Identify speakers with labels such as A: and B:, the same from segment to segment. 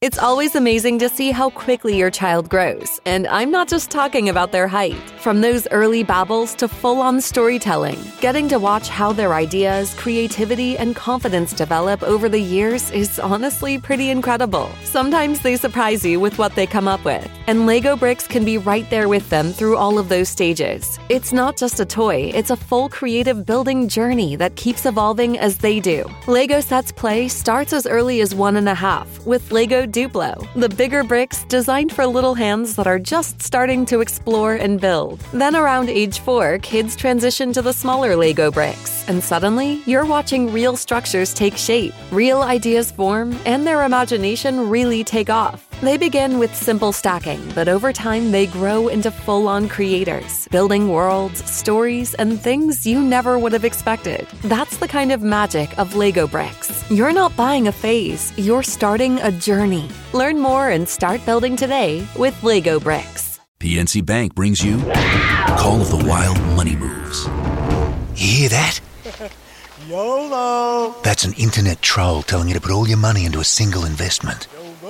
A: It's always amazing to see how quickly your child grows, and I'm not just talking about their height. From those early babbles to full-on storytelling, getting to watch how their ideas, creativity, and confidence develop over the years is honestly pretty incredible. Sometimes they surprise you with what they come up with, and Lego Bricks can be right there with them through all of those stages. It's not just a toy, it's a full creative building journey that keeps evolving as they do. Lego Sets Play starts as early as 1.5 with Lego Duplo, the bigger bricks designed for little hands that are just starting to explore and build. Then around age 4, kids transition to the smaller Lego bricks, and suddenly you're watching real structures take shape, real ideas form, and their imagination really take off. They begin with simple stacking, but over time they grow into full-on creators, building worlds, stories, and things you never would have expected. That's the kind of magic of Lego Bricks. You're not buying a phase, you're starting a journey. Learn more and start building today with Lego Bricks.
B: PNC Bank brings you Call of the Wild Money Moves.
C: You hear that?
D: YOLO!
C: That's an internet troll telling you to put all your money into a single investment.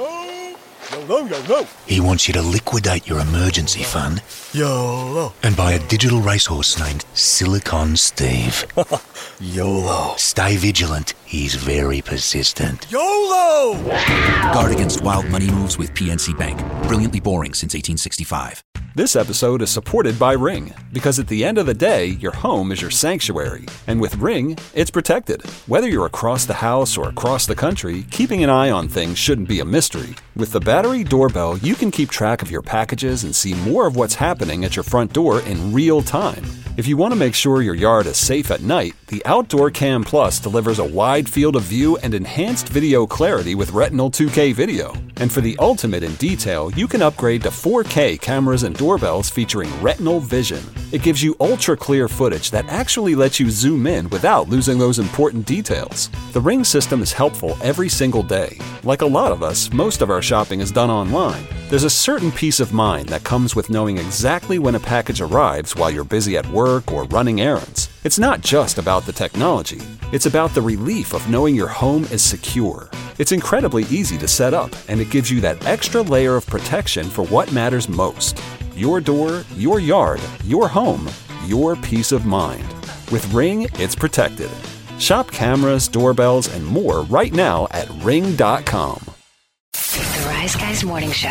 D: YOLO!
C: He wants you to liquidate your emergency fund
D: YOLO!
C: and buy a digital racehorse named Silicon Steve.
D: YOLO!
C: Stay vigilant. He's very persistent.
D: YOLO!
B: Guard against wild money moves with PNC Bank. Brilliantly boring since 1865.
E: This episode is supported by Ring, because at the end of the day, your home is your sanctuary. And with Ring, it's protected. Whether you're across the house or across the country, keeping an eye on things shouldn't be a mystery. With the battery doorbell, you can keep track of your packages and see more of what's happening at your front door in real time. If you want to make sure your yard is safe at night, the Outdoor Cam Plus delivers a wide field of view and enhanced video clarity with Retinal 2K video. And for the ultimate in detail, you can upgrade to 4K cameras and doorbells featuring Retinal Vision. It gives you ultra-clear footage that actually lets you zoom in without losing those important details. The Ring system is helpful every single day. Like a lot of us, most of our shopping is done online. There's a certain peace of mind that comes with knowing exactly when a package arrives while you're busy at work or running errands. It's not just about the technology. It's about the relief of knowing your home is secure. It's incredibly easy to set up, and it gives you that extra layer of protection for what matters most. Your door, your yard, your home, your peace of mind. With Ring, it's protected. Shop cameras, doorbells, and more right now at ring.com.
F: The Rise Guys Morning Show.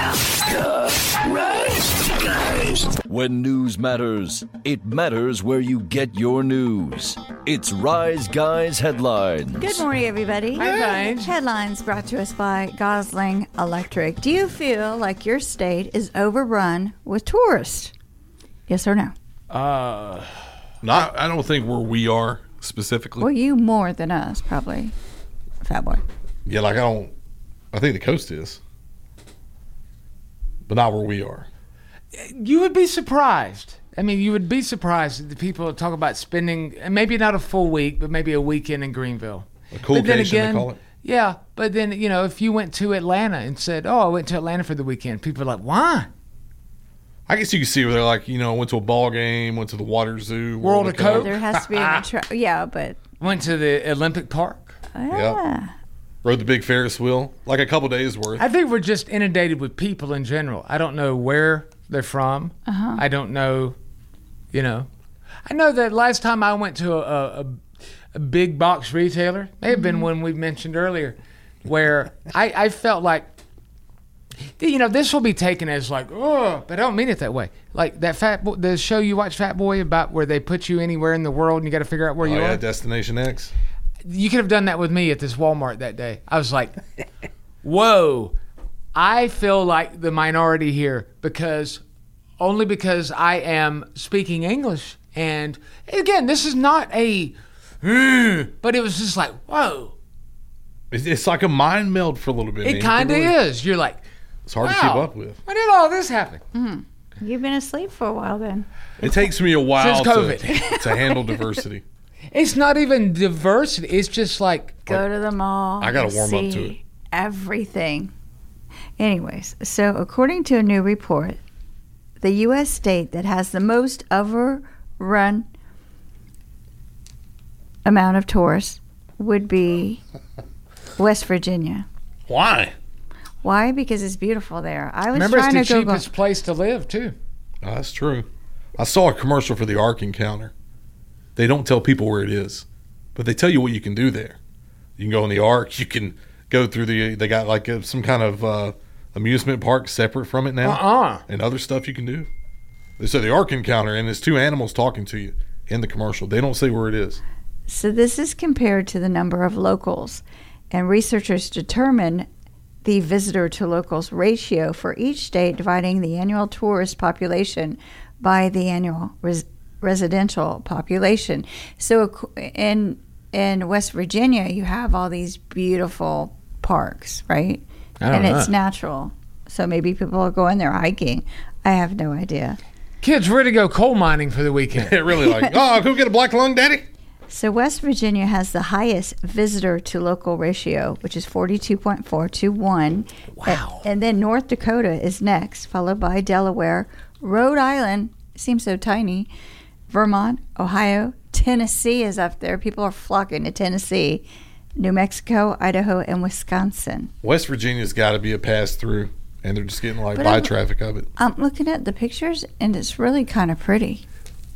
G: Rise Guys. When news matters, it matters where you get your news. It's Rise Guys Headlines.
H: Good morning, everybody.
I: Headlines.
H: Headlines brought to us by Gosling Electric. Do you feel like your state is overrun with tourists? Yes or no?
I: I don't think where we are specifically.
H: Well, you more than us, probably, Fat Boy.
I: Yeah, I think the coast is, but not where we are.
J: You would be surprised. I mean, you would be surprised that the people talk about spending, and maybe not a full week, but maybe a weekend in Greenville.
I: A coolcation, they call it.
J: Yeah, but then, if you went to Atlanta and said, I went to Atlanta for the weekend, people are like, why?
I: I guess you can see where they're like, went to a ball game, went to the water zoo.
J: World of Coke.
H: There has to be but...
J: Went to the Olympic Park.
H: Yeah.
I: Yep. Rode the big Ferris wheel, like a couple days worth.
J: I think we're just inundated with people in general. I don't know where they're from.
H: Uh-huh.
J: I don't know, I know that last time I went to a big box retailer, may have been one we mentioned earlier, where I felt like, this will be taken as like, but I don't mean it that way. Like that the show you watch, Fat Boy, about where they put you anywhere in the world and you got to figure out where you are.
I: Destination X.
J: You could have done that with me at this Walmart that day. I was like, whoa, I feel like the minority here because I am speaking English. And again, this is not but it was just like, whoa.
I: It's like a mind meld for a little bit.
J: It kind of is. You're like,
I: it's hard to keep up with.
J: When did all this happen?
H: Mm-hmm. You've been asleep for a while then.
I: It takes me a while
J: since COVID.
I: to handle diversity.
J: It's not even diversity. It's just like
H: go to the mall.
I: I got to warm up to it.
H: Everything. Anyways, so according to a new report, the U.S. state that has the most overrun amount of tourists would be West Virginia.
I: Why?
H: Why? Because it's beautiful there. I was
J: Remember, it's
H: trying
J: the
H: to Google.
J: cheapest place to live, too.
I: Oh, that's true. I saw a commercial for the Ark Encounter. They don't tell people where it is, but they tell you what you can do there. You can go in the Ark. You can go through they got like some kind of amusement park separate from it now. And other stuff you can do. They say the Ark Encounter, and there's two animals talking to you in the commercial. They don't say where it is.
H: So this is compared to the number of locals, and researchers determine the visitor to locals ratio for each state, dividing the annual tourist population by the annual residential population. So in West Virginia, you have all these beautiful parks, right? And it's natural. So maybe people are going there hiking. I have no idea.
J: Kids ready to go coal mining for the weekend.
I: Really like, oh, go get a black lung, Daddy.
H: So West Virginia has the highest visitor to local ratio, which is 42.4 to 1.
J: Wow.
H: And then North Dakota is next, followed by Delaware, Rhode Island, seems so tiny, Vermont, Ohio, Tennessee is up there. People are flocking to Tennessee, New Mexico, Idaho, and Wisconsin.
I: West Virginia's got to be a pass-through, and they're just getting like by traffic of it.
H: I'm looking at the pictures, and it's really kind of pretty.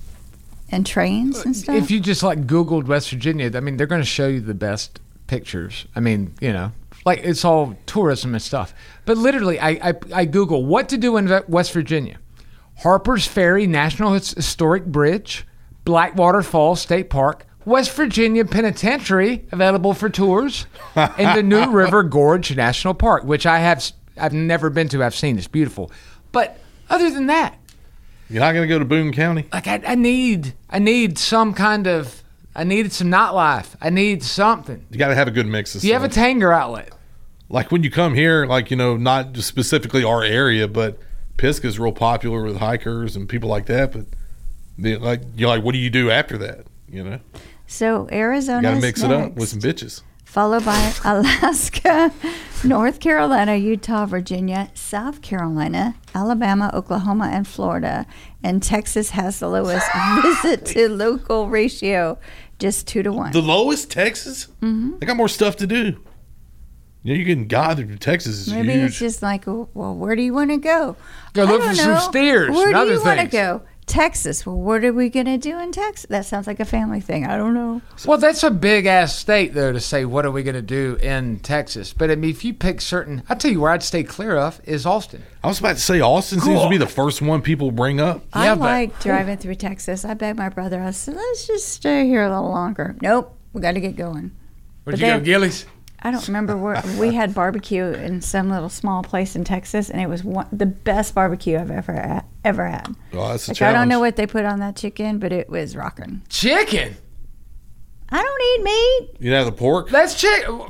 H: And trains and stuff.
J: If you just like Googled West Virginia, I mean, they're going to show you the best pictures. I mean, you know, like it's all tourism and stuff. But literally, I Google what to do in West Virginia. Harper's Ferry National Historic Bridge, Blackwater Falls State Park, West Virginia Penitentiary available for tours, and the New River Gorge National Park, which I've never been to. I've seen. It's beautiful. But other than that,
I: you're not going to go to Boone County?
J: Like I need some kind of, I needed some nightlife. I need something.
I: You got to have a good mix of stuff.
J: Do you have a Tanger outlet?
I: Like when you come here, like, you know, not just specifically our area, but Pisgah's real popular with hikers and people like that. But you're like, what do you do after that? You know?
H: So Arizona,
I: you got to mix it up with some bitches.
H: Followed by Alaska, North Carolina, Utah, Virginia, South Carolina, Alabama, Oklahoma, and Florida. And Texas has the lowest visit to local ratio, just 2 to 1.
I: The lowest, Texas?
H: Mm-hmm.
I: They got more stuff to do. You know, you're getting gathered to Texas is
H: Maybe
I: huge.
H: it's just like, well, where do you want to go?
J: Go look for some steers.
H: Where
J: and
H: do
J: other
H: you want to
J: things.
H: go? Texas. Well, what are we going to do in Texas? That sounds like a family thing. I don't know.
J: Well, that's a big ass state though to say what are we going to do in Texas. But I mean, if you pick certain, I'll tell you where I'd stay clear of is Austin.
I: I was about to say Austin seems to be the first one people bring up.
H: I like driving through Texas. I begged my brother. I said, let's just stay here a little longer. Nope, we got to get going.
J: Where'd you go, Gillies?
H: I don't remember where we had barbecue in some little small place in Texas, and it was the best barbecue I've ever had.
I: Oh, that's a
H: like,
I: challenge.
H: I don't know what they put on that chicken, but it was rocking.
J: Chicken?
H: I don't eat meat.
I: You know the pork?
J: That's chicken.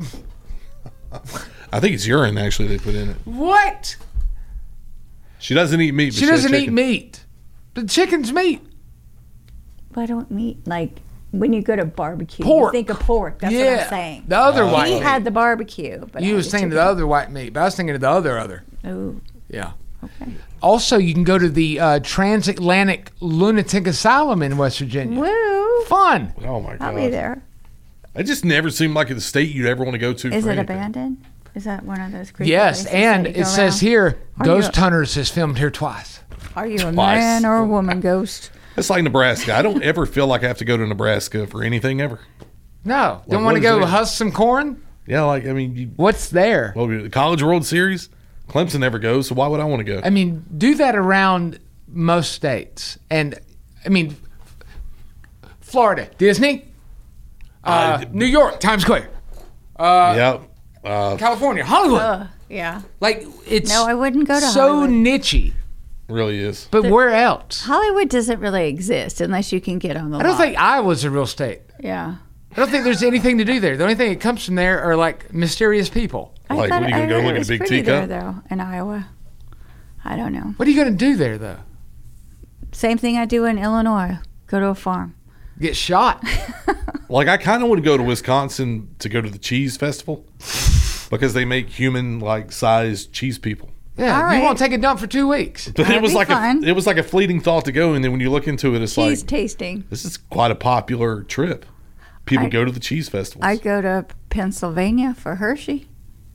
I: I think it's urine actually they put in it.
J: What?
I: She doesn't eat meat. But
J: She doesn't eat meat. The chicken's meat.
H: But I don't meat like. When you go to barbecue,
J: pork.
H: You think of pork. That's what I'm saying.
J: The other white meat.
H: He had the barbecue. But
J: you was thinking of the other white meat, but I was thinking of the other.
H: Oh.
J: Yeah.
H: Okay.
J: Also, you can go to the Transatlantic Lunatic Asylum in West Virginia.
H: Woo.
J: Fun.
I: Oh, my God.
H: I'll be there.
I: It just never seemed like the state you'd ever want to go to.
H: Is
I: for
H: it
I: anything.
H: abandoned? Is that one of those creepy
J: Yes,
H: places
J: and
H: that you
J: it
H: go
J: says
H: around?
J: here,
H: Are
J: Ghost
H: you-
J: Hunters has filmed here twice.
H: Are you a
I: Twice.
H: man or a woman ghost?
I: It's like Nebraska. I don't ever feel like I have to go to Nebraska for anything ever.
J: No. Don't
I: what
J: want to
I: is
J: go
I: there?
J: husk some corn?
I: Yeah, like, I mean...
J: What's there?
I: Well, the College World Series? Clemson never goes, so why would I want to go?
J: I mean, do that around most states. And, I mean, Florida, Disney, New York, Times Square.
I: Yep.
J: California, Hollywood.
H: Yeah.
J: Like, it's
H: No, I wouldn't go to
J: so
H: Hollywood.
J: nichey.
I: Really is.
J: But where else?
H: Hollywood doesn't really exist unless you can get on the
J: I don't
H: lot.
J: think Iowa's a real state.
H: Yeah.
J: I don't think there's anything to do there. The only thing that comes from there are like mysterious people.
I: Like,
H: thought
I: what are you going to go
H: I
I: look
H: heard
I: at
H: it
I: a
H: was
I: big
H: pretty
I: teacup?
H: there, though, in Iowa. I don't know.
J: What are you going to do there, though?
H: Same thing I do in Illinois. Go to a farm.
J: Get shot?
I: Like, I kind of want to go to Wisconsin to go to the cheese festival because they make human, like, sized cheese people.
J: Yeah,
H: All
J: you
H: right.
J: won't take a dump for 2 weeks.
I: But
H: That'd
I: it was
H: be
I: like
H: fun.
I: it was like a fleeting thought to go, and then when you look into it, it's
H: Cheese
I: like
H: tasting.
I: this is quite a popular trip. People
H: I-
I: go to the cheese festivals.
H: I go to Pennsylvania for Hershey.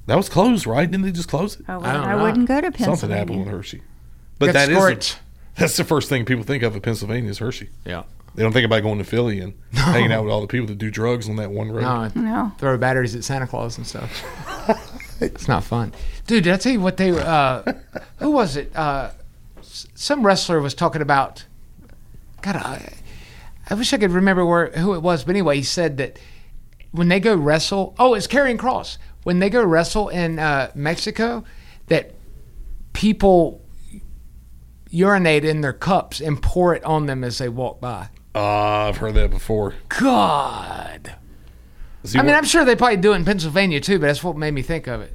I: That was closed, right? Didn't they just close it?
H: Oh,
J: I don't
H: I
J: know.
H: wouldn't go to Pennsylvania.
I: Something happened with Hershey. But
J: Got scorched.
I: that's the first thing people think of Pennsylvania is Hershey.
J: Yeah.
I: They don't think about going to Philly and hanging out with all the people that do drugs on that one road.
H: No.
J: Throw batteries at Santa Claus and stuff. It's not fun. Dude, did I tell you what they were, who was it? Some wrestler was talking about, God, I wish I could remember who it was, but anyway, he said that when they go wrestle, it's Karrion Kross. When they go wrestle in Mexico, that people urinate in their cups and pour it on them as they walk by.
I: I've heard that before.
J: God. I'm sure they probably do it in Pennsylvania too, but that's what made me think of it.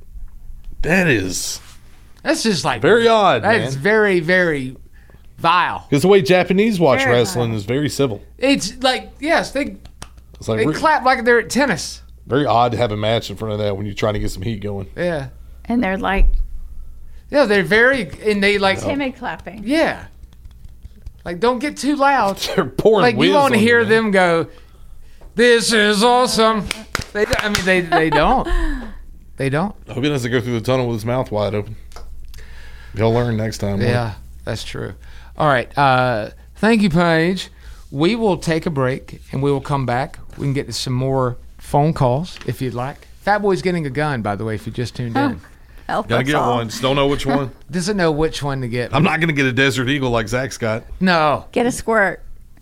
I: That's
J: just like
I: very odd, man.
J: It's very, very vile.
I: Because the way Japanese watch
H: Very
I: wrestling
H: vile.
I: is very civil.
J: It's like, yes, they
I: It's like
J: clap like they're at tennis.
I: very odd to have a match in front of that when you're trying to get some heat going.
J: Yeah.
H: And they're like
J: Yeah, they're very, and they like,
H: timid clapping.
J: yeah. Like, don't get too loud.
I: They're pouring
J: Like,
I: whiz
J: you want to
I: on
J: hear
I: man.
J: them go, this is awesome. They don't. They don't.
I: I hope he doesn't go through the tunnel with his mouth wide open. He'll learn next time.
J: Yeah, that's true. All right. Thank you, Paige. We will take a break, and we will come back. We can get to some more phone calls if you'd like. Fat Boy's getting a gun, by the way, if you just tuned in.
H: Help
I: Gotta
H: us
I: get
H: all.
I: one. Just don't know which one.
J: Doesn't know which one to get.
I: I'm not going to get a Desert Eagle like Zach's got.
J: No.
H: Get a squirt.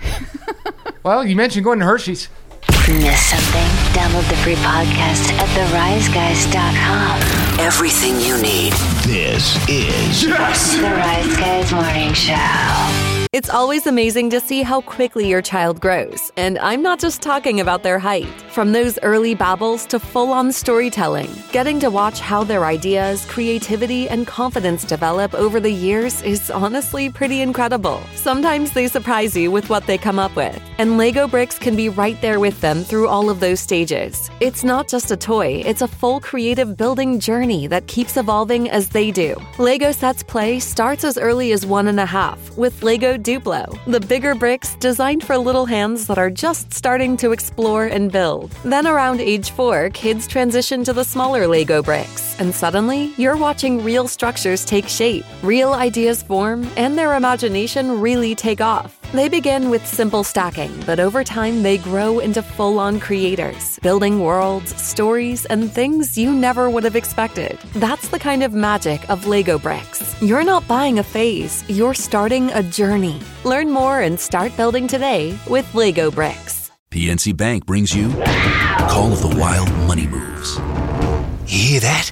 J: Well, you mentioned going to Hershey's.
F: Miss something? Download the free podcast at theriseguys.com.
C: Everything you need. This is
F: The Rise Guys Morning Show.
A: It's always amazing to see how quickly your child grows, and I'm not just talking about their height. From those early babbles to full-on storytelling, getting to watch how their ideas, creativity, and confidence develop over the years is honestly pretty incredible. Sometimes they surprise you with what they come up with, and Lego bricks can be right there with them through all of those stages. It's not just a toy, it's a full creative building journey that keeps evolving as they do. Lego Sets Play starts as early as 1.5 with Lego Duplo, the bigger bricks designed for little hands that are just starting to explore and build. Then around age 4, kids transition to the smaller Lego bricks, and suddenly you're watching real structures take shape, real ideas form, and their imagination really take off. They begin with simple stacking, but over time they grow into full-on creators, building worlds, stories, and things you never would have expected. That's the kind of magic of Lego bricks. You're not buying a phase, you're starting a journey. Learn more and start building today with Lego bricks.
B: PNC Bank brings you Call of the Wild Money Moves.
C: You hear that?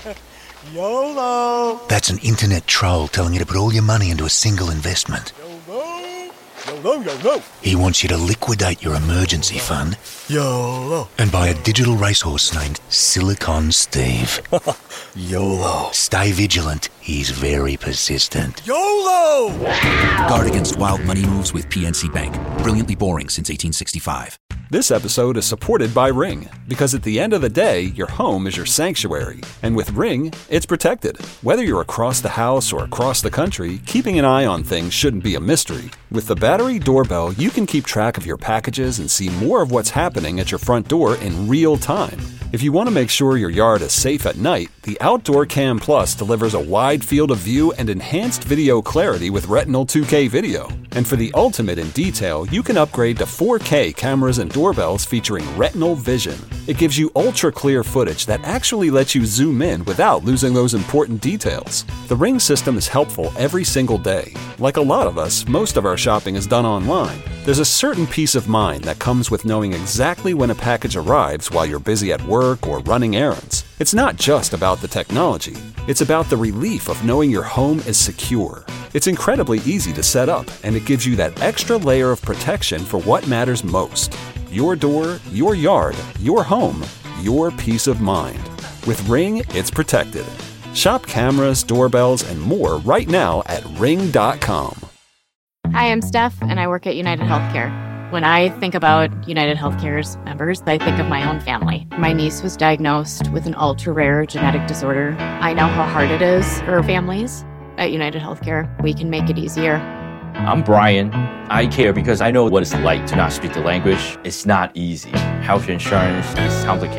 D: YOLO!
C: That's an internet troll telling you to put all your money into a single investment.
D: YOLO, YOLO!
C: He wants you to liquidate your emergency fund
D: YOLO!
C: and buy a digital racehorse named Silicon Steve.
D: YOLO!
C: Stay vigilant. He's very persistent.
D: YOLO!
B: Guard against wild money moves with PNC Bank. Brilliantly boring since 1865.
E: This episode is supported by Ring, because at the end of the day, your home is your sanctuary. And with Ring, it's protected. Whether you're across the house or across the country, keeping an eye on things shouldn't be a mystery. With the battery doorbell, you can keep track of your packages and see more of what's happening at your front door in real time. If you want to make sure your yard is safe at night, the Outdoor Cam Plus delivers a wide field of view and enhanced video clarity with Retinal 2K video. And for the ultimate in detail, you can upgrade to 4K cameras and doorbells featuring Retinal Vision. It gives you ultra-clear footage that actually lets you zoom in without losing those important details. The Ring system is helpful every single day. Like a lot of us, most of our shopping is done online. There's a certain peace of mind that comes with knowing exactly when a package arrives while you're busy at work or running errands. It's not just about the technology. It's about the relief of knowing your home is secure. It's incredibly easy to set up, and it gives you that extra layer of protection for what matters most. Your door, your yard, your home, your peace of mind. With Ring, it's protected. Shop cameras, doorbells, and more right now at ring.com.
K: Hi, I'm Steph, and I work at United Healthcare. When I think about United Healthcare's members, I think of my own family. My niece was diagnosed with an ultra-rare genetic disorder. I know how hard it is for families. At United Healthcare, we can make it easier.
L: I'm Brian. I care because I know what it's like to not speak the language. It's not easy. Health insurance is complicated.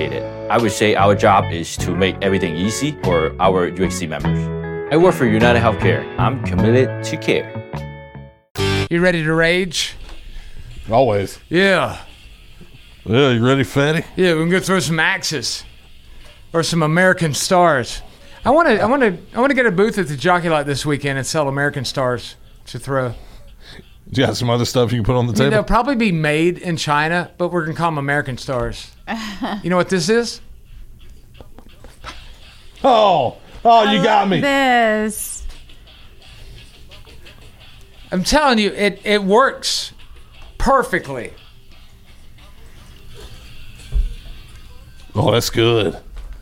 L: I would say our job is to make everything easy for our UHC members. I work for United Healthcare. I'm committed to care.
J: You ready to rage?
I: Always.
J: Yeah.
I: Yeah, you ready, fatty?
J: Yeah, we can go throw some axes or some American stars. I want to get a booth at the Jockey Lot this weekend and sell American stars to throw.
I: You got some other stuff you can put on the table?
J: They'll probably be made in China, but we're gonna call them American stars. You know what this is?
I: Oh, you got me.
H: This.
J: I'm telling you, it works perfectly.
I: Oh, that's good.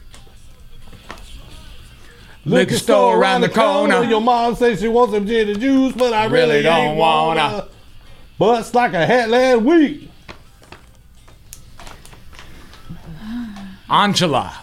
J: Liquor store around the corner.
I: Your mom says she wants some gin and juice, but I really don't wanna. Bust like a hat last week.
J: Angela.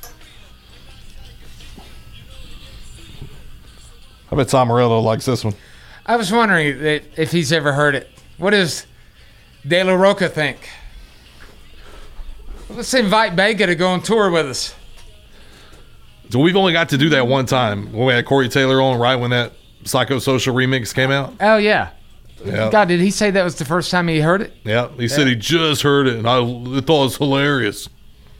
I: I bet Tom Morello likes this one.
J: I was wondering if he's ever heard it. What does De La Roca think? Let's invite Vega to go on tour with us.
I: So we've only got to do that one time when we had Corey Taylor on, right when that Psychosocial remix came out.
J: Oh, yeah.
I: Yeah.
J: God, did he say that was the first time he heard it?
I: Yeah, he said he just heard it, and I thought it was hilarious.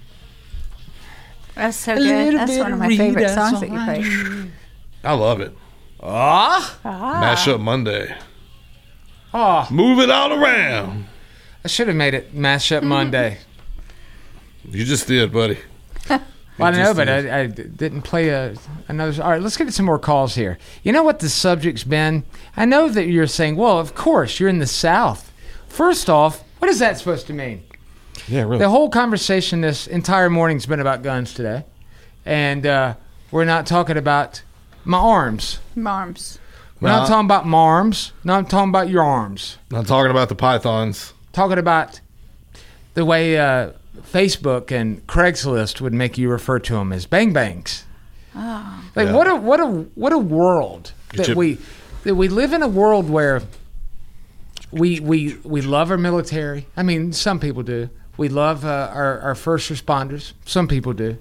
H: That's so good. That's one of my favorite songs that you play.
I: I love it.
J: Ah.
I: Mashup Monday.
J: Oh.
I: Move it all around.
J: I should have made it Mashup Monday.
I: You just did, buddy.
J: Well, I know, but I didn't play another. All right, let's get some more calls here. You know what the subject's been? I know that you're saying, well, of course, you're in the South. First off, what is that supposed to mean?
I: Yeah, really.
J: The whole conversation this entire morning's been about guns today. And we're not talking about my arms.
H: Marms.
J: We're not talking about marms. Not talking about your arms.
I: Not talking about the pythons.
J: Talking about the way Facebook and Craigslist would make you refer to them as bang bangs.
H: Oh.
J: Like what a world that we live in, a world where we love our military. I mean, some people do. We love our first responders. Some people do.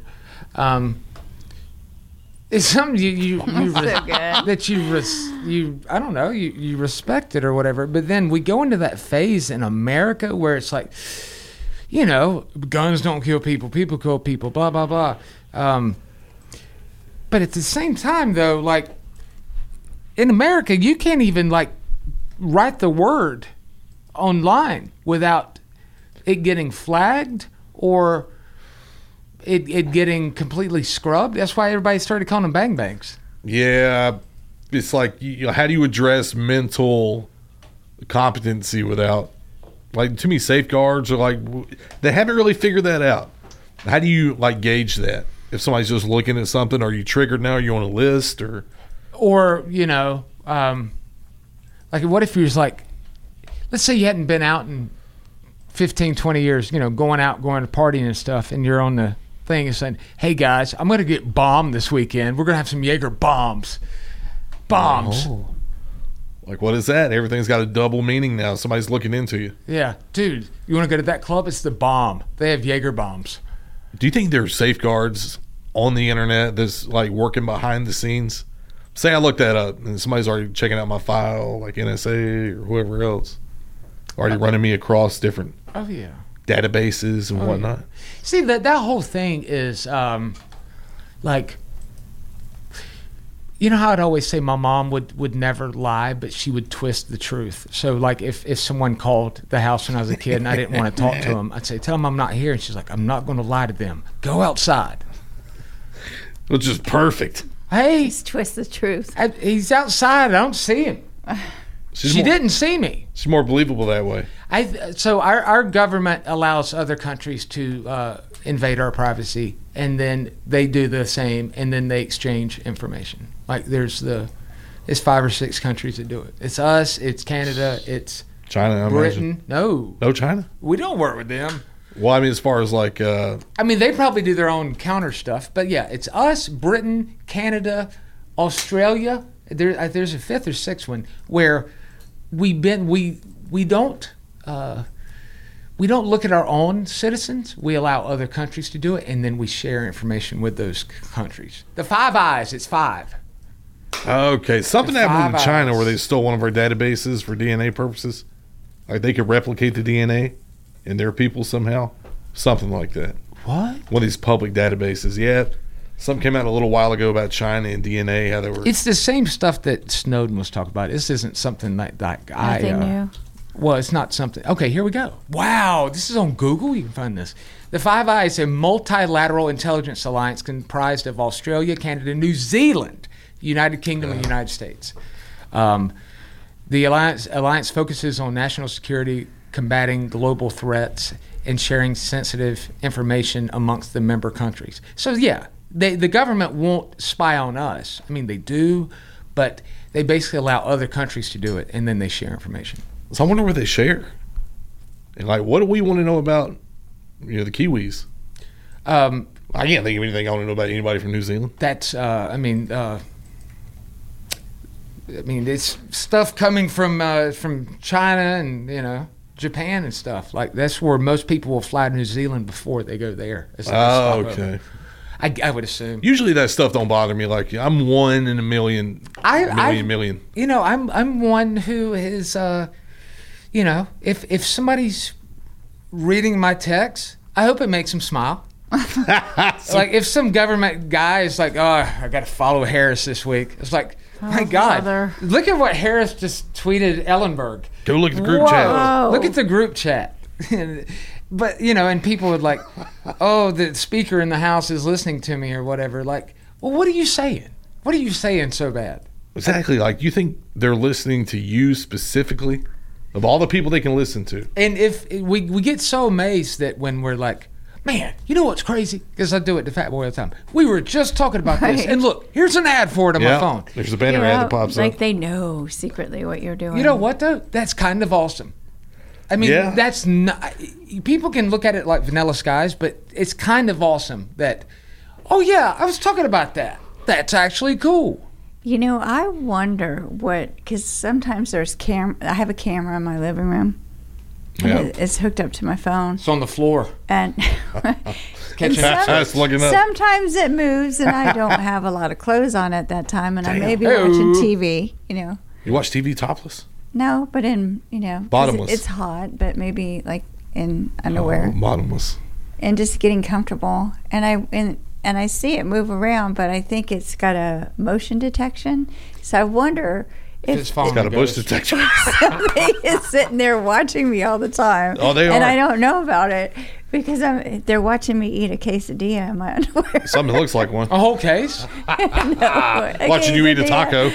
J: It's something you that you I don't know, you respect it or whatever. But then we go into that phase in America where it's like, you know, guns don't kill people, people kill people, blah blah blah. But at the same time, though, like in America, you can't even like write the word online without it getting flagged or it getting completely scrubbed. That's why everybody started calling them bang bangs.
I: Yeah, it's like, you know, how do you address mental competency without, like, to me, safeguards are like, they haven't really figured that out. How do you like gauge that? If somebody's just looking at something, are you triggered now? Are you on a list or
J: you know, like what if you're just like, let's say you hadn't been out in 15, 20 years, you know, going to partying and stuff, and you're on the thing and saying, hey guys, I'm going to get bombed this weekend. We're going to have some Jaeger bombs. Oh.
I: Like, what is that? Everything's got a double meaning now. Somebody's looking into you.
J: Yeah. Dude, you want to go to that club? It's the bomb. They have Jaeger bombs.
I: Do you think there's safeguards on the internet that's like working behind the scenes? Say I looked that up and somebody's already checking out my file, like NSA or whoever else, already running me across different databases and whatnot.
J: Yeah. See, that whole thing is like, you know how I'd always say my mom would never lie, but she would twist the truth. So like if someone called the house when I was a kid and I didn't want to talk to them, I'd say, tell them I'm not here. And she's like, I'm not going to lie to them. Go outside.
I: Which is perfect.
J: Hey.
H: He's twist the truth.
J: He's outside. I don't see him. She didn't see me.
I: She's more believable that way.
J: So our government allows other countries to invade our privacy, and then they do the same, and then they exchange information. Like there's 5 or 6 countries that do it. It's us, it's Canada, it's
I: China,
J: Britain. No
I: China.
J: We don't work with them.
I: Well, I mean, as far as like,
J: I mean, they probably do their own counter stuff, but yeah, it's us, Britain, Canada, Australia. There's a 5th or 6th one where we don't we don't look at our own citizens. We allow other countries to do it, and then we share information with those countries. The Five Eyes, it's 5.
I: Okay, something happened in
J: Five
I: China
J: Eyes.
I: where they stole one of our databases for DNA purposes. Like they could replicate the DNA in their people somehow. Something like that.
J: What?
I: One of these public databases. Yeah. Something came out a little while ago about China and DNA, how they were...
J: It's the same stuff that Snowden was talking about. This isn't something like
H: Nothing new.
J: Well, it's not something. Okay, here we go. Wow, this is on Google. You can find this. The Five Eyes, a multilateral intelligence alliance comprised of Australia, Canada, New Zealand, United Kingdom, and United States. The alliance focuses on national security, combating global threats, and sharing sensitive information amongst the member countries. So, yeah, the government won't spy on us. I mean, they do, but they basically allow other countries to do it, and then they share information.
I: So I wonder what they share. And like, what do we want to know about, the Kiwis? I can't think of anything I want to know about anybody from New Zealand.
J: That's, it's stuff coming from China and, Japan and stuff. Like, that's where most people will fly to New Zealand before they go there.
I: Oh, okay.
J: I would assume.
I: Usually that stuff don't bother me. Like, I'm one in a million. Million.
J: I'm one who is, if somebody's reading my text, I hope it makes them smile. Like if some government guy is like, oh, I got to follow Harris this week. It's like, my God,
H: Father.
J: Look at what Harris just tweeted Ellenberg.
I: Go look at the group chat.
J: Look at the group chat. But, and people would like, oh, the speaker in the House is listening to me or whatever. Like, well, what are you saying? What are you saying so bad?
I: Exactly. Like, you think they're listening to you specifically? Of all the people they can listen to.
J: And if we get so amazed that when we're like, man, you know what's crazy? Because I do it to Fat Boy all the time. We were just talking about this. And look, here's an ad for it on my phone.
I: There's a banner ad that pops
H: like
I: up.
H: they know secretly what you're doing.
J: You know what, though? That's kind of awesome. I mean, that's not... People can look at it like Vanilla Skies, but it's kind of awesome that, oh, yeah, I was talking about that. That's actually cool.
H: I wonder because sometimes there's I have a camera in my living room. And it's hooked up to my phone.
J: It's on the floor.
H: And,
I: looking up.
H: Sometimes it moves and I don't have a lot of clothes on at that time and I may be watching TV,
I: You watch TV topless?
H: No, but in,
I: bottomless.
H: It's hot, but maybe like in underwear.
I: Oh, bottomless.
H: And just getting comfortable. And I see it move around, but I think it's got a motion detection. So I wonder if
I: it's got a motion detection.
H: Somebody is sitting there watching me all the time.
I: Oh, they are.
H: And I don't know about it because they're watching me eat a quesadilla in my underwear.
I: Something looks like one.
J: A whole case?
I: Watching you eat a taco.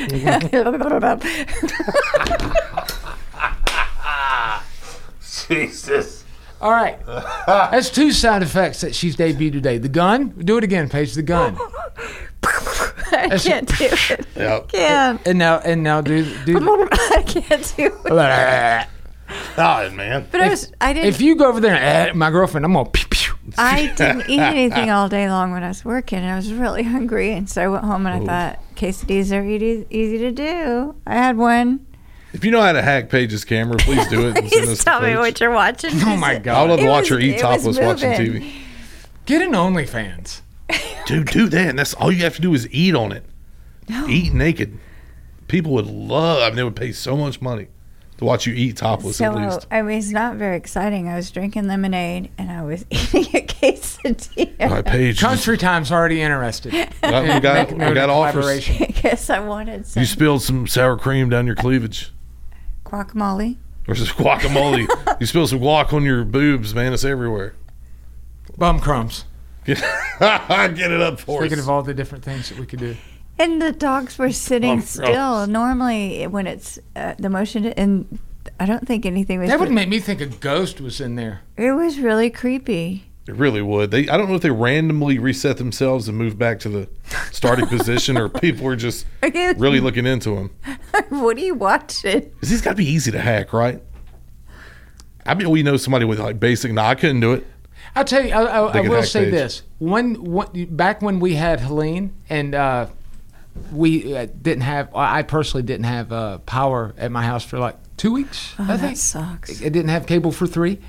D: Jesus.
J: All right. That's 2 sound effects that she's debuted today. The gun. Do it again, Paige. The gun.
H: I can't do it.
I: Yep.
H: Can't.
J: And now do
H: I can't do it.
I: God, man.
H: But I didn't.
J: If you go over there and my girlfriend, I'm gonna pew pew.
H: I didn't eat anything all day long when I was working, and I was really hungry, and so I went home and I thought quesadillas are easy to do. I had one.
I: If you know how to hack Paige's camera, please do it. And send us
H: Please
I: the
H: tell me
I: footage.
H: what you're watching.
J: Oh my God!
I: I would love to watch
H: was-
I: her eat
H: it was
I: topless watching
H: moving.
I: TV.
J: Get an OnlyFans.
I: Dude, do that. And that's all you have to do is eat on it.
H: No.
I: Eat naked. People would love, they would pay so much money to watch you eat topless
H: So
I: at least.
H: I mean, it's not very exciting. I was drinking lemonade and I was eating a quesadilla.
I: All right, Paige.
J: Country Time's already interested.
I: we got offers.
J: Collaboration.
H: I guess I wanted some
I: You spilled some sour cream down your cleavage.
H: guacamole.
I: Or some guacamole. You spilled some guac on your boobs, man. It's everywhere.
J: Bum crumbs.
I: Get it up for
J: Thinking
I: us.
J: of all the different things that we could do.
H: And the dogs were sitting
I: Oh,
H: still.
I: gross.
H: Normally, when it's the motion, and I don't think anything was.
J: That would make me think a ghost was in there.
H: It was really creepy.
I: It really would. I don't know if they randomly reset themselves and move back to the starting position, or people were just really looking into them.
H: What are you watching?
I: Because these got to be easy to hack, right? I mean, we know somebody with like basic. No, I couldn't do it.
J: I'll tell you. I
I: They could
J: will
I: hack
J: say
I: Paige.
J: this: back when we had Helene, and we didn't have. I personally didn't have power at my house for like 2 weeks.
H: Oh,
J: I
H: that
J: think
H: sucks.
J: it didn't have cable for 3,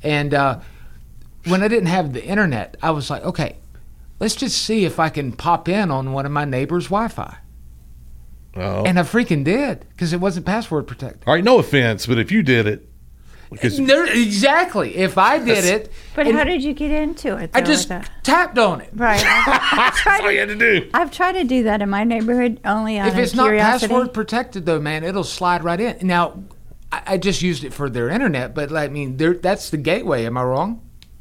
J: And when I didn't have the internet, I was like, okay, let's just see if I can pop in on one of my neighbor's Wi-Fi.
I: Oh.
J: And I freaking did, because it wasn't password protected.
I: All right, no offense, but if you did it,
J: exactly. If I did it,
H: but how did you get into it?
J: I just tapped on it.
H: Right.
I: That's all you had to do.
H: I've tried to do that in my neighborhood only on
J: If it's
H: curiosity.
J: not password protected, though, man, it'll slide right in. Now, I just used it for their internet, but I mean, that's the gateway. Am I wrong?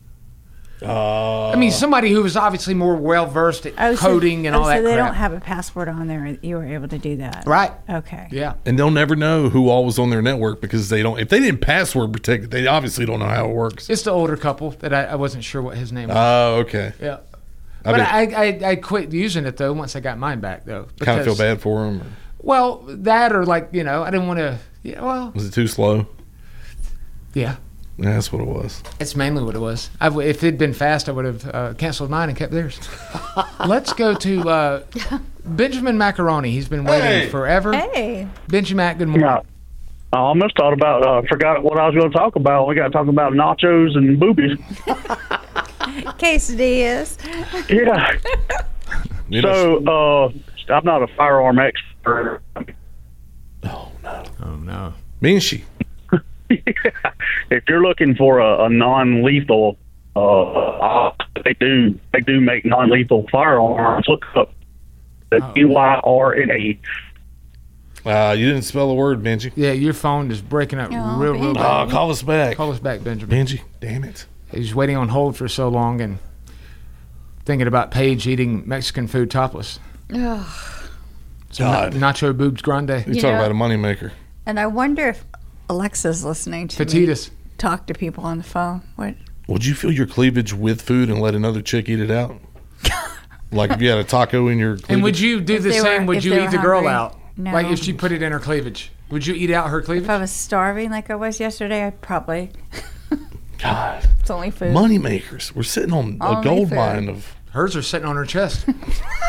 J: I mean, somebody who was obviously more well versed at coding and all that.
H: So they
J: crap.
H: don't have a password on there. You were able to do that,
J: right?
H: Okay.
J: Yeah.
I: And they'll never know who all was on their network because they don't. If they didn't password protect it, they obviously don't know how it works.
J: It's the older couple that I wasn't sure what his name was.
I: Oh, okay.
J: Yeah. But I quit using it though once I got mine back though.
I: Kind of feel bad for them.
J: Well, that or like I didn't want to. Yeah. Well.
I: Was it too slow?
J: Yeah.
I: Yeah, that's what it was.
J: It's mainly what it was. If it'd been fast, I would have canceled mine and kept theirs. Let's go to Benjamin Macaroni. He's been waiting forever.
H: Hey.
J: Benjamin, good morning.
M: Yeah. I almost thought about, forgot what I was going to talk about. We got to talk about nachos and boobies.
H: Quesadillas.
M: Yeah. So, I'm not a firearm expert.
I: Oh,
J: no.
I: Minshi.
M: If you're looking for a non-lethal, they do make non-lethal firearms. Look up the UIRNA.
I: You didn't spell the word, Benji.
J: Yeah, your phone is breaking up real bad.
I: Call us back.
J: Call us back, Benjamin.
I: Benji, damn it.
J: He's waiting on hold for so long and thinking about Paige eating Mexican food topless.
H: Ugh.
J: So nacho boobs grande.
I: You're talking about a moneymaker.
H: And I wonder if Alexa's listening to
J: Petitas.
H: me talk to people on the phone. What?
I: Would you fill your cleavage with food and let another chick eat it out? Like if you had a taco in your cleavage?
J: And would you do the same? Would you eat the girl out?
H: No.
J: Like if she put it in her cleavage? Would you eat out her cleavage?
H: If I was starving like I was yesterday, I'd probably.
I: God.
H: It's only food.
I: Moneymakers. We're sitting on a gold mine of...
J: Hers are sitting on her chest.
C: You're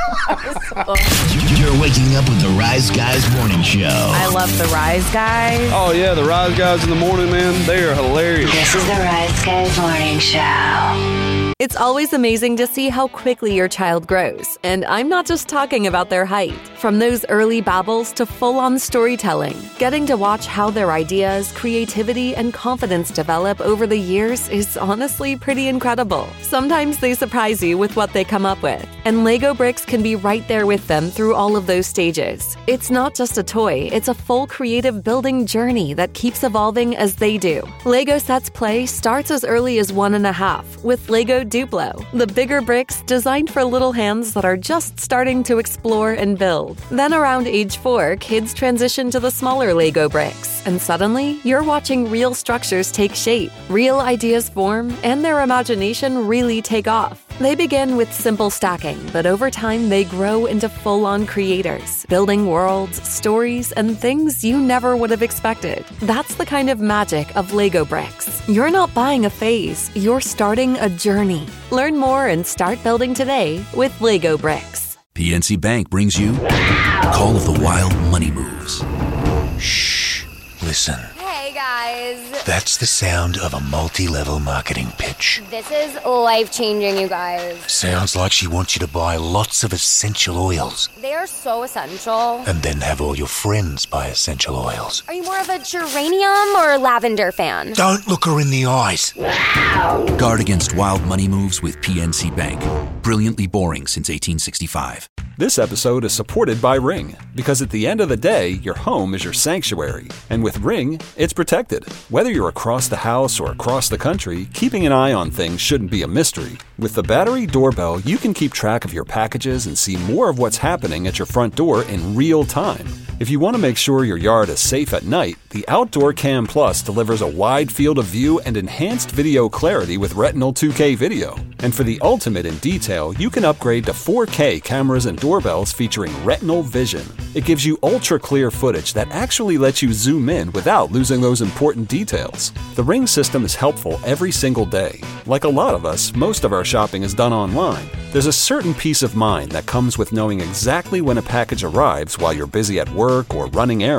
C: waking up with the Rise Guys Morning Show.
N: I love the Rise Guys.
O: Oh, yeah, the Rise Guys in the morning, man. They are hilarious.
F: This is the Rise Guys Morning Show.
A: It's always amazing to see how quickly your child grows. And I'm not just talking about their height. From those early babbles to full-on storytelling, getting to watch how their ideas, creativity, and confidence develop over the years is honestly pretty incredible. Sometimes they surprise you with what they come up with. And Lego Bricks can be right there with them through all of those stages. It's not just a toy, it's a full creative building journey that keeps evolving as they do. Lego Sets Play starts as early as 1.5 with Lego Duplo, the bigger bricks designed for little hands that are just starting to explore and build. Then around age 4, kids transition to the smaller Lego bricks, and suddenly you're watching real structures take shape, real ideas form, and their imagination really take off. They begin with simple stacking, but over time they grow into full-on creators, building worlds, stories, and things you never would have expected. That's the kind of magic of Lego Bricks. You're not buying a phase, you're starting a journey. Learn more and start building today with Lego Bricks.
B: PNC Bank brings you Call of the Wild Money Moves.
C: Shh. Listen.
P: Hey guys.
C: That's the sound of a multi-level marketing pitch.
P: This is life-changing, you guys.
C: Sounds like she wants you to buy lots of essential oils.
P: They are so essential.
C: And then have all your friends buy essential oils.
P: Are you more of a geranium or lavender fan?
C: Don't look her in the eyes.
B: Guard against wild money moves with PNC Bank. Brilliantly boring since 1865.
E: This episode is supported by Ring, because at the end of the day, your home is your sanctuary. And with Ring, it's protected. Whether you're across the house or across the country, keeping an eye on things shouldn't be a mystery. With the battery doorbell, you can keep track of your packages and see more of what's happening at your front door in real time. If you want to make sure your yard is safe at night, the Outdoor Cam Plus delivers a wide field of view and enhanced video clarity with Retinal 2K video. And for the ultimate in detail, you can upgrade to 4K cameras and doorbells featuring Retinal Vision. It gives you ultra-clear footage that actually lets you zoom in without losing those important details. The Ring system is helpful every single day. Like a lot of us, most of our shopping is done online. There's a certain peace of mind that comes with knowing exactly when a package arrives while you're busy at work or running errands.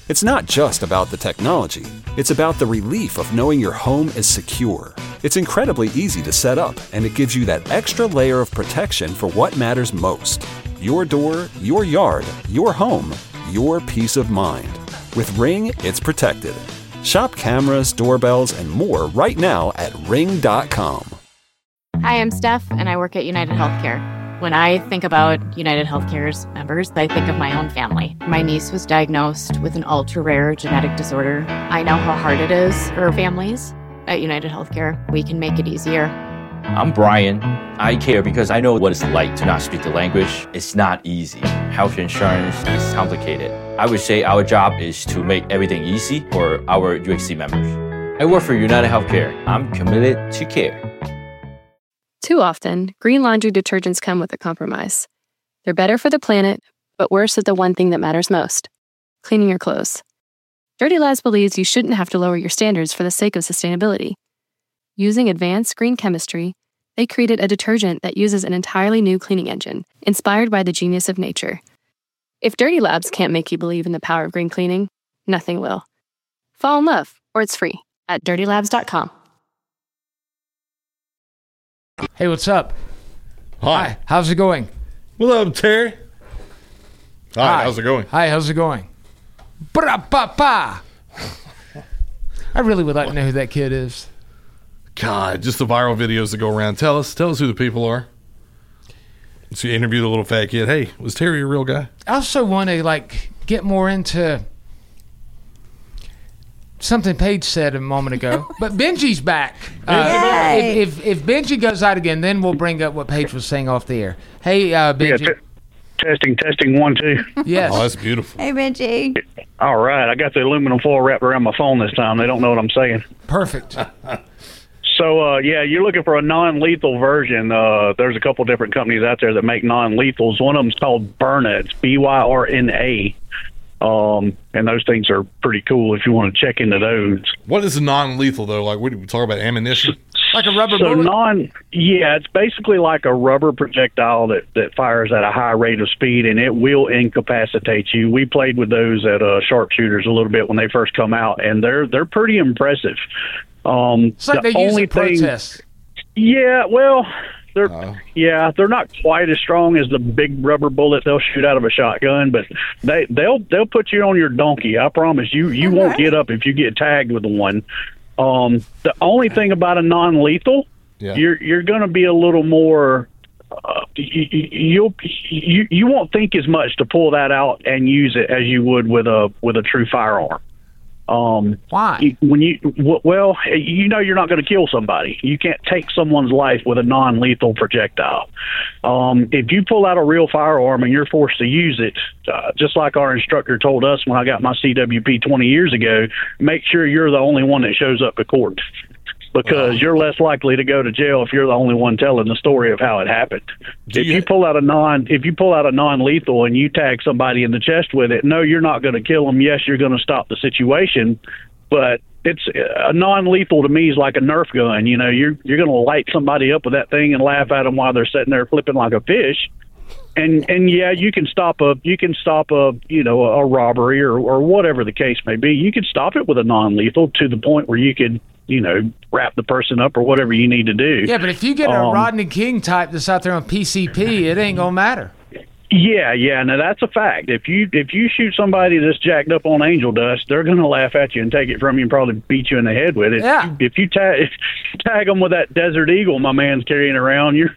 E: It's not just about the technology. It's about the relief of knowing your home is secure. It's incredibly easy to set up, and it gives you that extra layer of protection for what matters most. Your door, your yard, your home, your peace of mind. With Ring, it's protected. Shop cameras, doorbells, and more right now at Ring.com.
K: Hi, I'm Steph, and I work at United Healthcare. When I think about United Healthcare's members, I think of my own family. My niece was diagnosed with an ultra-rare genetic disorder. I know how hard it is for families. At United Healthcare, we can make it easier.
L: I'm Brian. I care because I know what it's like to not speak the language. It's not easy. Health insurance is complicated. I would say our job is to make everything easy for our UHC members. I work for United Healthcare. I'm committed to care.
Q: Too often, green laundry detergents come with a compromise. They're better for the planet, but worse at the one thing that matters most: cleaning your clothes. Dirty Labs believes you shouldn't have to lower your standards for the sake of sustainability. Using advanced green chemistry, they created a detergent that uses an entirely new cleaning engine, inspired by the genius of nature. If Dirty Labs can't make you believe in the power of green cleaning, nothing will. Fall in love, or it's free, at dirtylabs.com.
J: Hey, what's up?
I: Hi.
J: How's it going?
I: What up, Terry? Hi, how's it going?
J: Hi, how's it going? Ba-da-ba-ba! I really would like to know who that kid is.
I: God, just the viral videos that go around. Tell us who the people are. So you interviewed a little fat kid. Hey, was Terry a real guy?
J: I also want to get more into something Paige said a moment ago. But Benji's back. If Benji goes out again, then we'll bring up what Paige was saying off the air. Hey, Benji.
M: Yeah, testing 1 2.
J: Yes.
I: Oh, that's beautiful.
H: Hey, Benji.
M: All right, I got the aluminum foil wrapped around my phone this time. They don't know what I'm saying.
J: Perfect.
M: So, you're looking for a non-lethal version. There's a couple different companies out there that make non-lethals. One of them's called Byrna. It's BYRNA. And those things are pretty cool if you want to check into those.
I: What is a non-lethal, though? Like, what do we talk about, ammunition?
J: Like a rubber bullet?
M: It's basically like a rubber projectile that fires at a high rate of speed, and it will incapacitate you. We played with those at Sharpshooters a little bit when they first come out, and they're pretty impressive.
J: It's like they use in protests.
M: Yeah, well, they're not quite as strong as the big rubber bullet they'll shoot out of a shotgun, but they'll put you on your donkey. I promise you won't get up if you get tagged with one. The only thing about a non-lethal, you're going to be a little more. You won't think as much to pull that out and use it as you would with a true firearm.
J: Why?
M: When you're not going to kill somebody. You can't take someone's life with a non-lethal projectile. If you pull out a real firearm and you're forced to use it, just like our instructor told us when I got my CWP 20 years ago, make sure you're the only one that shows up to court, because you're less likely to go to jail if you're the only one telling the story of how it happened. If you pull out a non-lethal and you tag somebody in the chest with it, no, you're not going to kill them. Yes, you're going to stop the situation, but it's a non-lethal to me is like a Nerf gun. You know, you're going to light somebody up with that thing and laugh at them while they're sitting there flipping like a fish. And you can stop a robbery or whatever the case may be. You can stop it with a non-lethal to the point where you could, wrap the person up or whatever you need to do.
J: Yeah, but if you get a Rodney King type that's out there on PCP, it ain't gonna matter.
M: Yeah. Now that's a fact. If you shoot somebody that's jacked up on angel dust, they're gonna laugh at you and take it from you and probably beat you in the head with it.
J: Yeah.
M: If you tag them with that Desert Eagle my man's carrying around, you're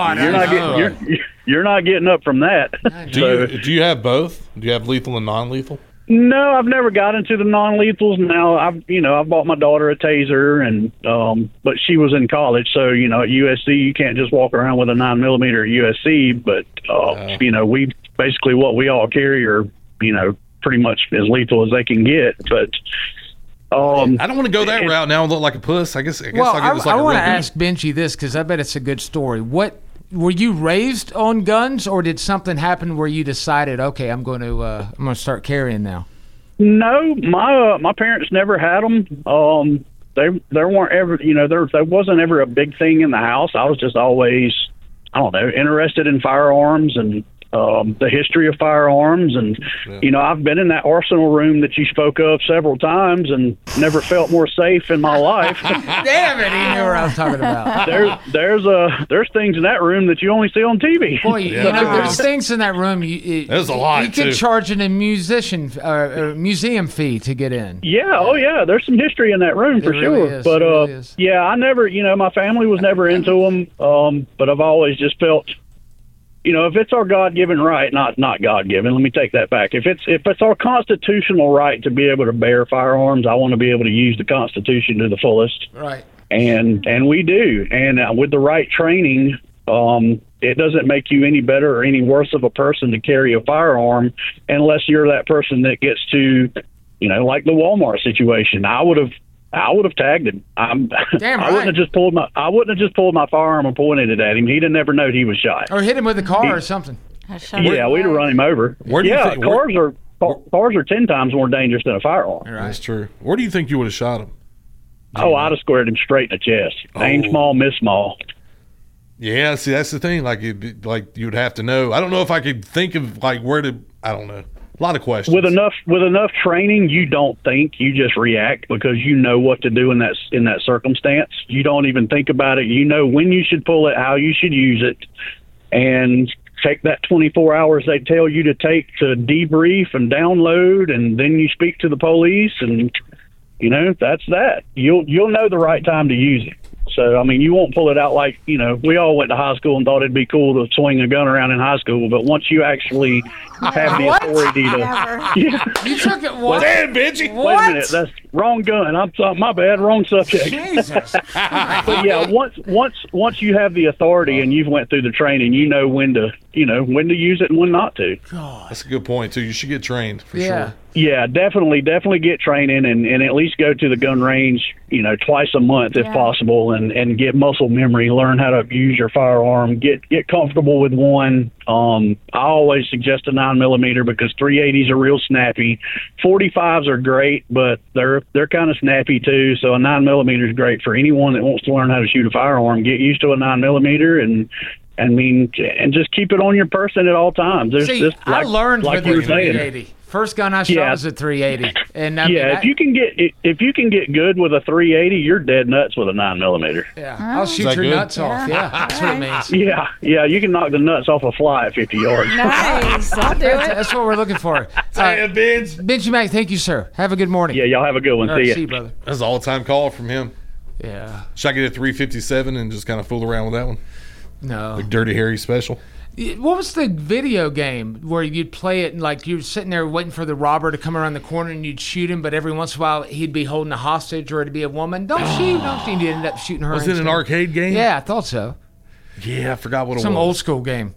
M: not getting up from that.
I: Do you have both? Do you have lethal and non-lethal?
M: No, I've never got into the non-lethals. Now I've bought my daughter a taser, and but she was in college, so at USC you can't just walk around with a 9mm at USC. But we basically what we all carry are pretty much as lethal as they can get. But
I: I don't want to go that route now and look like a puss. I guess I'll give this like
J: I
I: a
J: want to
I: real
J: ask Benji this because I bet it's a good story. What were you raised on guns, or did something happen where you decided, okay, I'm going to start carrying now?
M: No, my parents never had them. There weren't ever, there wasn't ever a big thing in the house. I was just always, I don't know, interested in firearms, and the history of firearms. And, I've been in that arsenal room that you spoke of several times and never felt more safe in my life.
J: Damn it, he knew what I was talking about.
M: There's things in that room that you only see on TV.
J: Boy, there's things in that room.
I: There's a lot.
J: You could charge a museum fee to get in.
M: Yeah, oh yeah, there's some history in that room for sure.
J: Is.
M: But
J: really is.
M: yeah, I never, my family was never into them. But I've always just felt, if it's our God-given right, not God-given, let me take that back. If it's our constitutional right to be able to bear firearms, I want to be able to use the Constitution to the fullest.
J: Right.
M: And we do. And with the right training, it doesn't make you any better or any worse of a person to carry a firearm unless you're that person that gets to, like the Walmart situation. I would have tagged him.
J: Damn right.
M: I wouldn't have just pulled my firearm and pointed it at him. He'd have never known he was shot.
J: Or hit him with a car or something.
M: Yeah, we'd have run him over. Cars are 10 times more dangerous than a firearm.
I: Right. That's true. Where do you think you would have shot him?
M: I'd have squared him straight in the chest. Aim small, miss small.
I: Yeah, see, that's the thing. You'd have to know. I don't know if I could think of where to. I don't know. A lot of questions.
M: With enough training, you don't think, you just react because you know what to do in that circumstance. You don't even think about it. You know when you should pull it, how you should use it, and take that 24 hours they tell you to take to debrief and download, and then you speak to the police, and that's that. You'll know the right time to use it. So, you won't pull it out like, we all went to high school and thought it'd be cool to swing a gun around in high school. But once you actually have the authority to... Yeah.
J: You took it what?
I: Damn, Benji.
M: Wait a minute. That's wrong gun. I'm sorry. My bad. Wrong subject.
J: Jesus.
M: But yeah, once you have the authority and you've went through the training, you know when to use it and when not to.
J: God.
I: That's a good point, too. You should get trained, for sure.
M: Yeah, definitely get training and at least go to the gun range, twice a month if possible, and get muscle memory, learn how to use your firearm, get comfortable with one. I always suggest a 9mm because 380s are real snappy. 45s are great, but they're kind of snappy too. So a 9mm is great for anyone that wants to learn how to shoot a firearm. Get used to a 9mm and just keep it on your person at all times.
J: I learned with the 380. First gun I shot was a 380, and
M: if you can get good with a 380, you're dead nuts with a 9mm.
J: Yeah, I'll shoot your nuts off. Yeah, that's what it means.
M: Yeah, you can knock the nuts off a fly at 50 yards.
H: Nice, I'll do it.
J: That's what we're looking for. Benji Mac, thank you, sir. Have a good morning.
M: Yeah, y'all have a good one.
J: See you, brother.
I: That's an all-time call from him.
J: Yeah.
I: Should I get a 357 and just kind of fool around with that one?
J: No.
I: Like Dirty Harry special.
J: What was the video game where you'd play it and you're sitting there waiting for the robber to come around the corner and you'd shoot him, but every once in a while he'd be holding a hostage or it'd be a woman. Don't shoot. And you end up shooting her.
I: Was it an arcade game?
J: Yeah, I thought so.
I: Yeah, I forgot what it was.
J: Some old school game.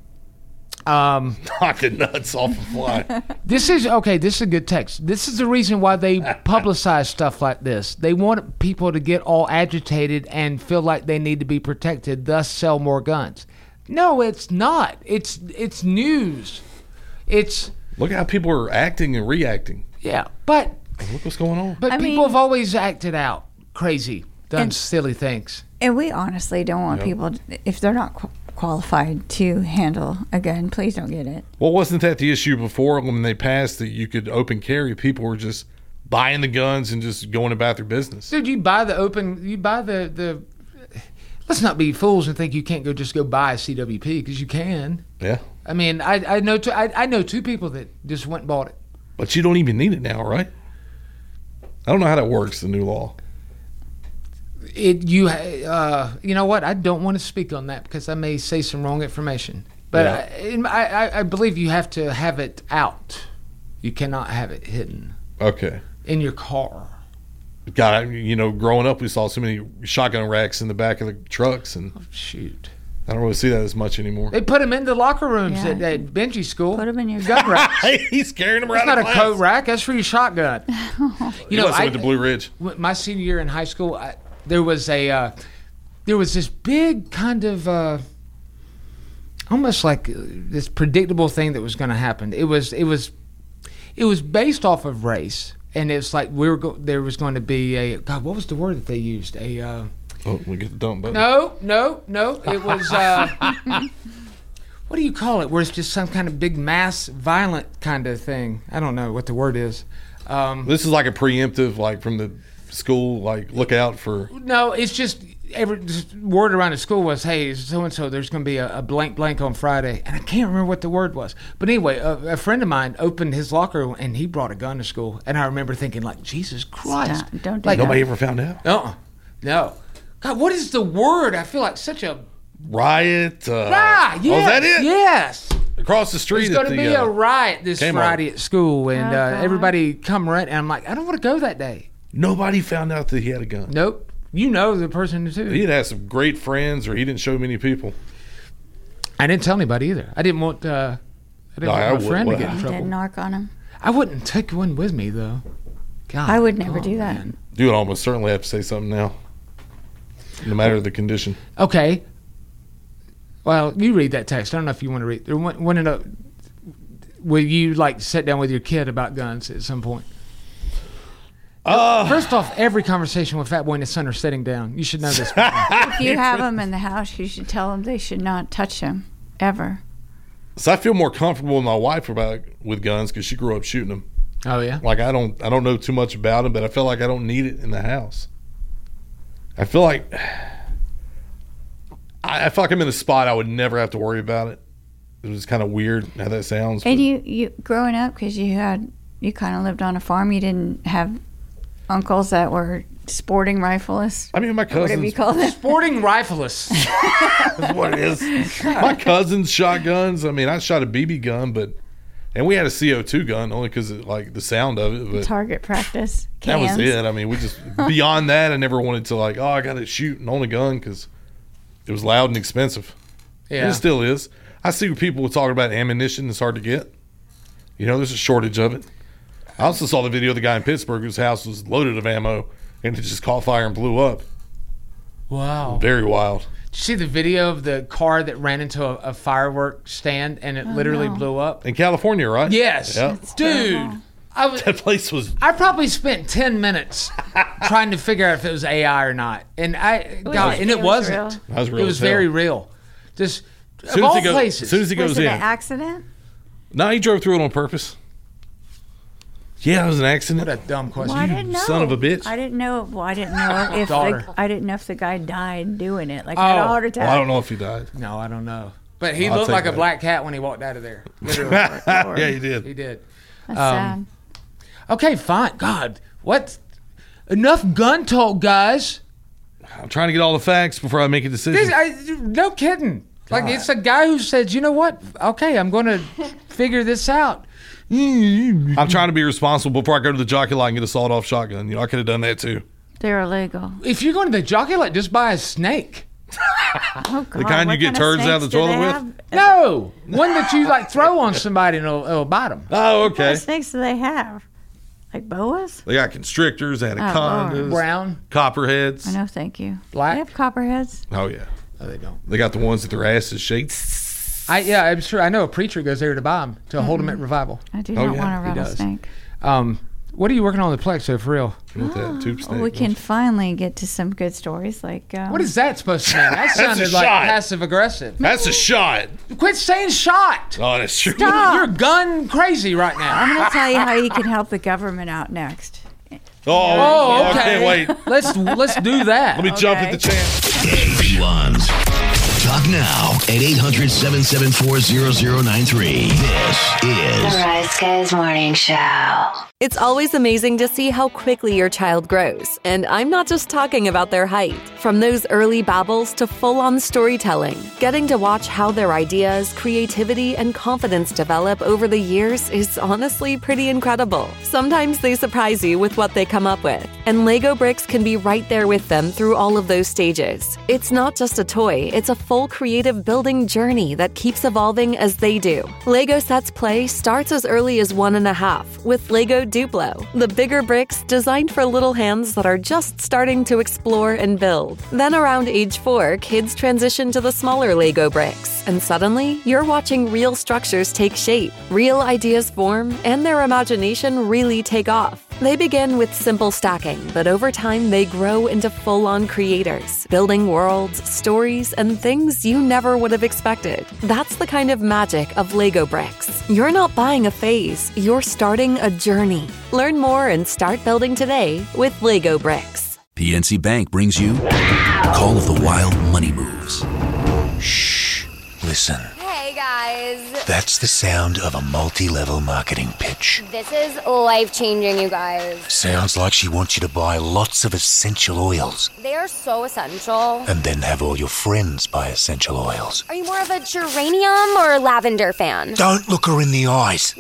I: Knocking nuts off a fly.
J: This is a good text. This is the reason why they publicize stuff like this. They want people to get all agitated and feel like they need to be protected, thus sell more guns. No, it's not. It's news.
I: Look at how people are acting and reacting.
J: Yeah, but
I: look what's going on.
J: But people have always acted out crazy, done silly things.
H: And we honestly don't want people, if they're not qualified to handle a gun, please don't get it.
I: Well, wasn't that the issue before when they passed that you could open carry? People were just buying the guns and just going about their business.
J: Dude, you buy the let's not be fools and think you can't just go buy a CWP because you can.
I: Yeah.
J: I mean, I know two people that just went and bought it.
I: But you don't even need it now, right? I don't know how that works, the new law.
J: You know what? I don't want to speak on that because I may say some wrong information. But I believe you have to have it out. You cannot have it hidden.
I: Okay.
J: In your car.
I: God, growing up, we saw so many shotgun racks in the back of the trucks, and
J: shoot,
I: I don't really see that as much anymore.
J: They put them in the locker rooms at Benji school.
H: Put them in your
J: gun rack.
I: He's carrying them around.
J: It's not a coat rack. That's for your shotgun.
I: I went to Blue Ridge.
J: My senior year in high school, there was this big kind of almost like this predictable thing that was going to happen. It was based off of race. And it's like there was going to be a God. What was the word that they used? We get the dump button. No. It was what do you call it? Where it's just some kind of big mass violent kind of thing. I don't know what the word is.
I: This is like a preemptive, like from the school, like look out for.
J: No, it's just just word around the school was, hey, so and so, there's going to be a blank on Friday, and I can't remember what the word was. But anyway, a friend of mine opened his locker and he brought a gun to school, and I remember thinking, like, Jesus Christ,
H: Don't do
I: Like
H: that.
I: nobody ever found out.
J: No. God, what is the word? I feel like such a
I: Riot.
J: yes,
I: Oh, is that it?
J: Yes.
I: Across the street.
J: There's going to be a riot this
I: Kmart.
J: Friday at school, and
H: God.
J: everybody come right. And I'm like, I don't want to go that day.
I: Nobody found out that he had a gun.
J: Nope. You know the person too.
I: He had some great friends, or he didn't show many people.
J: I didn't tell anybody either. I didn't want. I didn't want my friend to get in
H: You
J: trouble.
H: didn't narc on him.
J: I wouldn't take one with me though. God,
H: I would never do that.
J: man.
I: You would almost certainly have to say something now, no matter the condition.
J: Okay. Well, you read that text. I don't know if you want to read. Will you like sit down with your kid about guns at some point? First off, every conversation with Fat Boy and his son are sitting down. You should know this.
H: If you have them in the house, you should tell them they should not touch them ever.
I: So I feel more comfortable with my wife with guns because she grew up shooting them.
J: Oh yeah.
I: Like I don't know too much about them, but I feel like I don't need it in the house. I feel like I'm in a spot I would never have to worry about it. It was kind of weird how that sounds.
H: And you growing up, because you kind of lived on a farm, you didn't have uncles that were sporting rifleists.
I: I mean, my cousins.
H: Whatever you call them.
J: Sporting rifleists.
I: That's what it is. My cousins shot guns. I mean, I shot a BB gun, and we had a CO2 gun only because like the sound of it. But
H: Target practice.
I: that was
H: Cans.
I: it. I mean, we just beyond that, I never wanted to like, I got to shoot and own a gun because it was loud and expensive.
J: Yeah.
I: And it still is. I see people talking about ammunition. It's hard to get. There's a shortage of it. I also saw the video of the guy in Pittsburgh whose house was loaded of ammo and it just caught fire and blew up.
J: Wow.
I: Very wild.
J: Did you see the video of the car that ran into a firework stand and it literally blew up?
I: In California, right?
J: Yes.
I: Yeah.
J: Dude.
I: That place was.
J: I probably spent 10 minutes trying to figure out if it was AI or not. And it wasn't.
I: That was real
J: It was
I: as hell.
J: very real. Just
I: As soon
J: of
I: as
J: all
I: he goes-
J: places.
I: as soon as he goes
H: Was it
I: in.
H: an accident?
I: No, he drove through it on purpose. Yeah, it was an accident.
J: What a dumb question.
H: Well, I didn't know.
I: Son of a bitch.
H: I didn't know. Well, I didn't know if
J: Daughter.
H: I didn't know if the guy died doing it, like had a heart attack.
I: Well, I don't know if he died.
J: No, I don't know. But he
I: I'll
J: looked
I: take
J: like a
I: that.
J: black cat when he walked out of there. Literally.
I: Yeah, he did.
J: He did.
H: That's sad.
J: Okay, fine. God, what? Enough gun talk, guys.
I: I'm trying to get all the facts before I make a decision.
J: No kidding. Like, it's a guy who said, you know what? Okay, I'm going to figure this out.
I: I'm trying to be responsible before I go to the jockey lot and get a sawed-off shotgun. I could have done that too.
H: They're illegal.
J: If you're going to the jockey lot, just buy a snake.
H: Oh, God.
I: The kind you
H: What
I: get
H: kind of
I: turds out of the
H: snakes do
I: toilet
H: they
I: with?
H: have?
J: No, one that you like throw on somebody and it'll bite them.
I: Oh,
H: What kind
I: okay.
H: of snakes do they have? Like boas?
I: They got constrictors, anacondas,
J: Brown,
I: copperheads.
H: I know, thank you.
J: black.
H: They have copperheads.
I: Oh yeah,
J: No, they don't.
I: they got the ones that their asses shake.
J: I'm sure. I know a preacher goes there to buy them to hold them at revival.
H: I do
I: Oh,
H: not
I: yeah,
H: want a
J: he does.
H: rattlesnake.
J: What are you working on the Plexo for real?
I: With that tube snake.
H: We can finally get to some good stories. Like
J: What is that supposed to mean? That sounded like
I: shot.
J: passive aggressive.
I: That's a shot.
J: Quit saying shot.
I: Oh, that's true.
H: Stop.
J: You're gun crazy right now.
H: I'm going to tell you how you can help the government out next.
I: Oh,
J: okay.
I: I can't wait.
J: Let's do that.
I: Let me jump at the chance.
C: AP1s. Talk now at 800-774-0093. This
F: The
C: is
F: Rise Guys Morning Show.
A: It's always amazing to see how quickly your child grows, and I'm not just talking about their height. From those early babbles to full-on storytelling, getting to watch how their ideas, creativity, and confidence develop over the years is honestly pretty incredible. Sometimes they surprise you with what they come up with, and Lego bricks can be right there with them through all of those stages. It's not just a toy, it's a full creative building journey that keeps evolving as they do. Lego Sets Play starts as early as 1.5 with Lego Duplo, the bigger bricks designed for little hands that are just starting to explore and build. Then around age 4, kids transition to the smaller Lego bricks, and suddenly you're watching real structures take shape, real ideas form, and their imagination really take off. They begin with simple stacking, but over time they grow into full-on creators, building worlds, stories, and things you never would have expected. That's the kind of magic of Lego bricks. You're not buying a phase, you're starting a journey. Learn more and start building today with Lego bricks.
B: PNC Bank brings you Call of the Wild Money Moves.
C: Shh. Listen.
P: Hey guys.
C: That's the sound of a multi-level marketing pitch.
P: This is life-changing, you guys.
C: Sounds like she wants you to buy lots of essential oils.
P: They are so essential.
C: And then have all your friends buy essential oils.
P: Are you more of a geranium or lavender fan?
C: Don't look her in the eyes.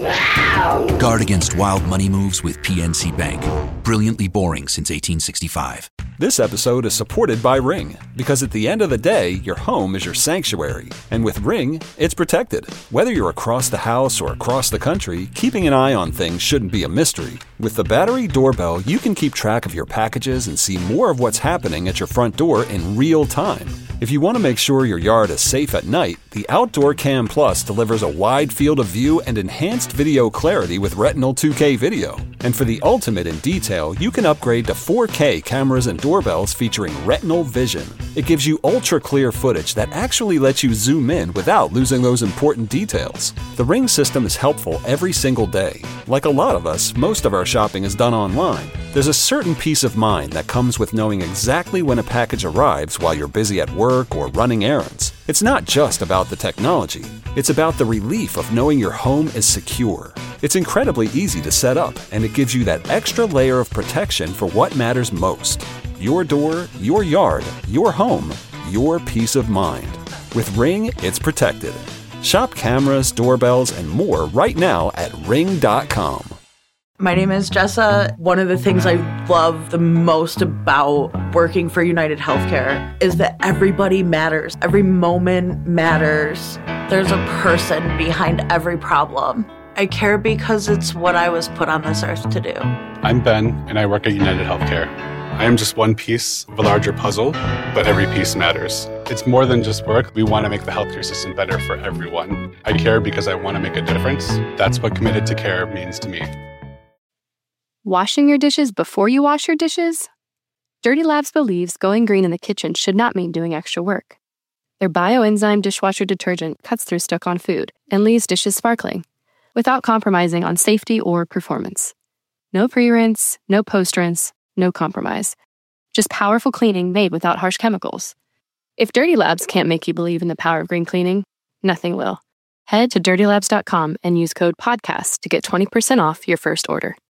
B: Guard against wild money moves with PNC Bank. Brilliantly boring since 1865.
E: This episode is supported by Ring, because at the end of the day, your home is your sanctuary. And with Ring, it's protected. Whether you're across the house or across the country, keeping an eye on things shouldn't be a mystery. With the battery doorbell, you can keep track of your packages and see more of what's happening at your front door in real time. If you want to make sure your yard is safe at night, the Outdoor Cam Plus delivers a wide field of view and enhanced video clarity with Retinal 2K video. And for the ultimate in detail, you can upgrade to 4K cameras and doorbells featuring Retinal Vision. It gives you ultra-clear footage that actually lets you zoom in without losing those important details. The Ring system is helpful every single day. Like a lot of us, most of our shopping is done online. There's a certain peace of mind that comes with knowing exactly when a package arrives while you're busy at work or running errands. It's not just about the technology. It's about the relief of knowing your home is secure. It's incredibly easy to set up, and it gives you that extra layer of protection for what matters most. Your door, your yard, your home, your peace of mind. With Ring, it's protected. Shop cameras, doorbells, and more right now at ring.com.
R: My name is Jessa. One of the things I love the most about working for United Healthcare is that everybody matters. Every moment matters. There's a person behind every problem. I care because it's what I was put on this earth to do.
S: I'm Ben, and I work at United Healthcare. I am just one piece of a larger puzzle, but every piece matters. It's more than just work. We want to make the healthcare system better for everyone. I care because I want to make a difference. That's what committed to care means to me.
Q: Washing your dishes before you wash your dishes? Dirty Labs believes going green in the kitchen should not mean doing extra work. Their bioenzyme dishwasher detergent cuts through stuck-on food and leaves dishes sparkling, without compromising on safety or performance. No pre-rinse, no post-rinse, no compromise. Just powerful cleaning made without harsh chemicals. If Dirty Labs can't make you believe in the power of green cleaning, nothing will. Head to dirtylabs.com and use code PODCAST to get 20% off your first order.